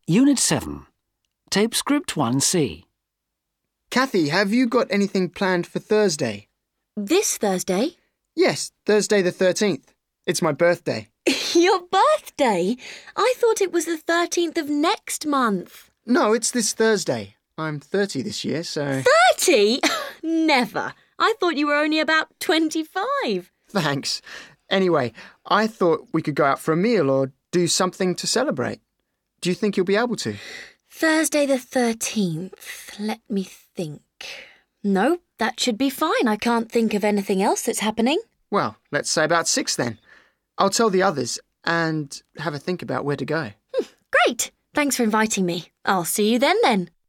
Unit 7. Tape Script 1C. Kathy, have you got anything planned for Thursday? This Thursday? Yes, Thursday the 13th. It's my birthday. Your birthday? I thought it was the 13th of next month. No, it's this Thursday. I'm 30 this year, so... 30? Never. I thought you were only about 25. Thanks. Anyway, I thought we could go out for a meal or do something to celebrate. Do you think you'll be able to? Thursday the 13th. Let me think. No, that should be fine. I can't think of anything else that's happening. Well, let's say about 6 then. I'll tell the others and have a think about where to go. Great. Thanks for inviting me. I'll see you then.